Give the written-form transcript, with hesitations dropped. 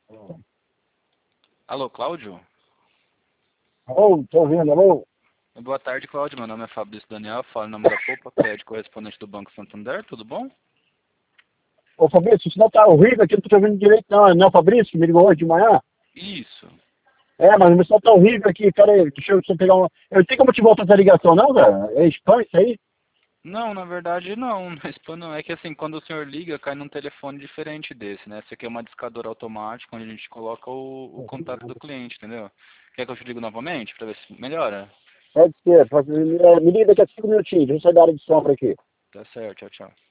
Alô, Cláudio? Alô, tô ouvindo, alô? Boa tarde, Cláudio. Meu nome é Fabrício Daniel, falo em nome da Poupa, crédito correspondente do Banco Santander, tudo bom? Ô, Fabrício, o sinal tá horrível aqui, não tô te ouvindo direito, não. Não é o Fabrício que me ligou hoje de manhã? Isso. É, mas o sinal tá horrível aqui, pera aí, deixa eu pegar uma... Eu tenho como te voltar essa ligação, não, velho? É spam isso aí? Não, na verdade não, não é spam não. É que assim, quando o senhor liga, cai num telefone diferente desse, né? Esse aqui é uma discadora automática, onde a gente coloca o contato do cliente, entendeu? Quer que eu te ligue novamente, pra ver se melhora? Pode ser, me liga daqui a 5 minutinhos, deixa eu sair da área de sombra aqui. Tá certo, tchau, tchau.